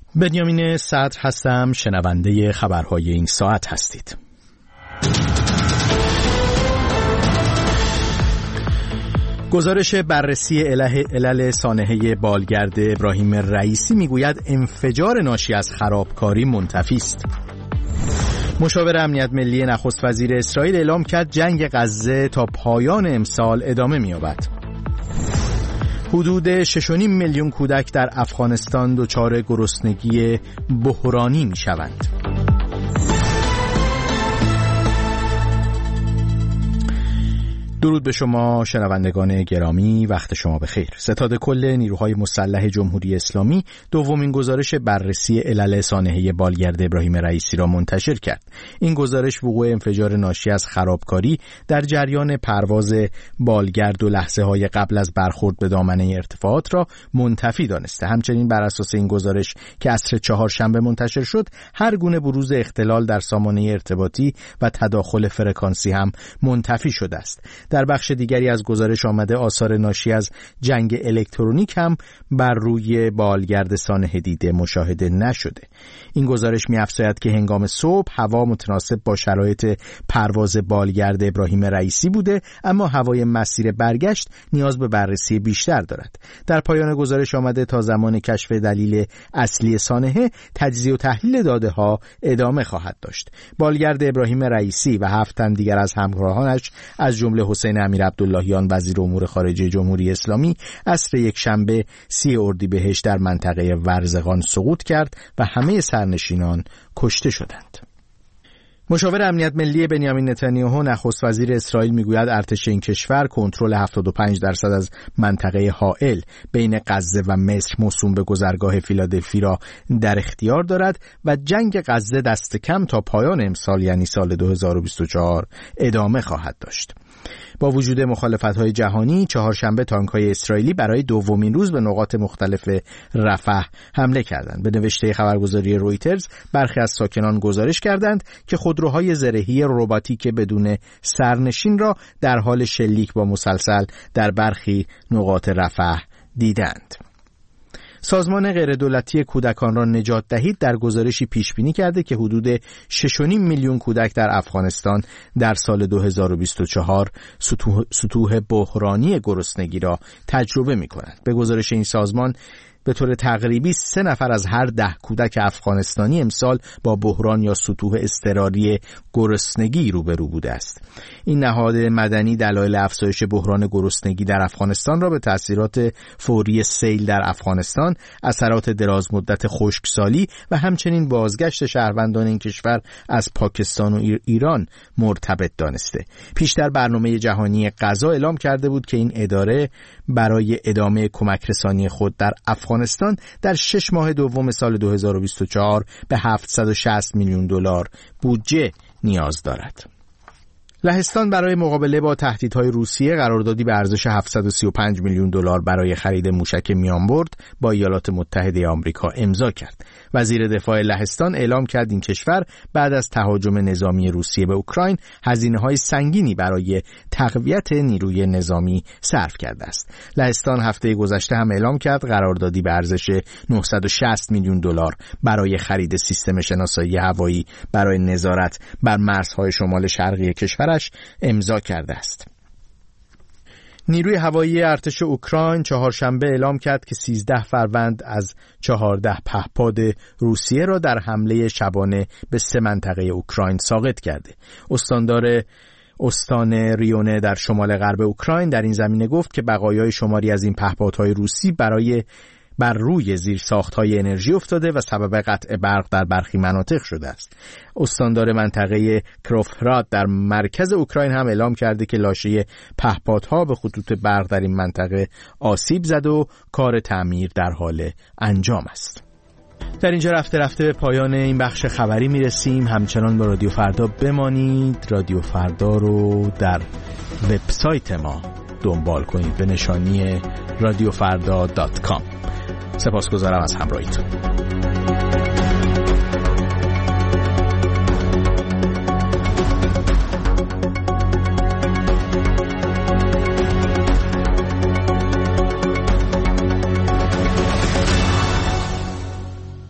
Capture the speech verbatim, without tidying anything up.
بنیامین صدر هستم، شنونده خبرهای این ساعت هستید. گزارش بررسی علل سانحه بالگرد ابراهیم رئیسی میگوید انفجار ناشی از خرابکاری منتفی است. مشاور امنیت ملی نخست وزیر اسرائیل اعلام کرد جنگ غزه تا پایان امسال ادامه می‌یابد. حدود شش و نیم میلیون کودک در افغانستان دچار گرسنگی بحرانی می‌شوند. درود به شما شنوندگان گرامی، وقت شما بخیر. ستاد کل نیروهای مسلح جمهوری اسلامی دومین گزارش بررسی علل سانحه بالگرد ابراهیم رئیسی را منتشر کرد. این گزارش وقوع انفجار ناشی از خرابکاری در جریان پرواز بالگرد و لحظه‌های قبل از برخورد به دامنه ارتفاعات را منتفی دانسته. همچنین بر اساس این گزارش که عصر چهارشنبه منتشر شد، هر گونه بروز اختلال در سامانه ارتباطی و تداخل فرکانسی هم منتفی شده است. در بخش دیگری از گزارش آمده آثار ناشی از جنگ الکترونیک هم بر روی بالگرد سانحه دیده مشاهده نشده. این گزارش می‌افزاید که هنگام صبح هوا متناسب با شرایط پرواز بالگرد ابراهیم رئیسی بوده، اما هوای مسیر برگشت نیاز به بررسی بیشتر دارد. در پایان گزارش آمده تا زمان کشف دلیل اصلی سانحه، تجزیه و تحلیل داده‌ها ادامه خواهد داشت. بالگرد ابراهیم رئیسی و هفت تن دیگر از همراهانش از جمله حسین امیر عبداللهیان وزیر امور خارجه جمهوری اسلامی عصر یک شنبه سی اردیبهشت در منطقه ورزقان سقوط کرد و همه سرنشینان کشته شدند. مشاور امنیت ملی بنیامین نتانیاهو نخست وزیر اسرائیل میگوید ارتش این کشور کنترل هفتاد و پنج درصد از منطقه حائل بین غزه و مصر موسوم به گذرگاه فیلادلفی را در اختیار دارد و جنگ غزه دست کم تا پایان امسال یعنی سال دو هزار و بیست و چهار ادامه خواهد داشت. با وجود مخالفت‌های جهانی، چهارشنبه تانک‌های اسرائیلی برای دومین روز به نقاط مختلف رفح حمله کردند. به نوشته خبرگزاری رویترز، برخی از ساکنان گزارش کردند که خودروهای زرهی رباتیک بدون سرنشین را در حال شلیک با مسلسل در برخی نقاط رفح دیدند. سازمان غیردولتی کودکان را نجات دهید در گزارشی پیشبینی کرده که حدود شش و نیم میلیون کودک در افغانستان در سال دو هزار و بیست و چهار سطوح, سطوح بحرانی گرسنگی را تجربه می کنند. به گزارش این سازمان به طور تقریبی سه نفر از هر ده کودک افغانستانی امسال با بحران یا سطوح اضطراری گرسنگی روبرو بوده است. این نهاد مدنی دلایل افزایش بحران گرسنگی در افغانستان را به تأثیرات فوری سیل در افغانستان، اثرات دراز مدت خشکسالی و همچنین بازگشت شهروندان این کشور از پاکستان و ایران مرتبط دانسته. پیشتر برنامه جهانی غذا اعلام کرده بود که این اداره برای ادامه کمک رسانی خود در افغانستان در شش ماه دوم سال دو هزار و بیست و چهار به هفتصد و شصت میلیون دلار بودجه نیاز دارد. لهستان برای مقابله با تهدیدهای روسیه قراردادی به ارزش هفتصد و سی و پنج میلیون دلار برای خرید موشک میانبرد با ایالات متحده آمریکا امضا کرد. وزیر دفاع لهستان اعلام کرد این کشور بعد از تهاجم نظامی روسیه به اوکراین هزینه‌های سنگینی برای تقویت نیروی نظامی صرف کرده است. لهستان هفته گذشته هم اعلام کرد قراردادی به ارزش نهصد و شصت میلیون دلار برای خرید سیستم شناسایی هوایی برای نظارت بر مرزهای شمال شرقی کشور امضا کرده است. نیروی هوایی ارتش اوکراین چهارشنبه اعلام کرد که سیزده فروند از چهارده پهپاد روسیه را در حمله شبانه به سه منطقه اوکراین ساقط کرده. استاندار استان ریونه در شمال غرب اوکراین در این زمینه گفت که بقایای شماری از این پهپادهای روسی برای بر روی زیرساخت‌های انرژی افتاده و سبب قطع برق در برخی مناطق شده است. استاندار منطقه کروفراد در مرکز اوکراین هم اعلام کرده که لاشه پهپادها به خطوط برق در این منطقه آسیب زد و کار تعمیر در حال انجام است. در اینجا رفته رفته به پایان این بخش خبری میرسیم. همچنان با رادیو فردا بمانید. رادیو فردا رو در وبسایت ما دنبال کنید به نشانی رادیو فردا دات کام. سپاسگزارم از همراهیتون.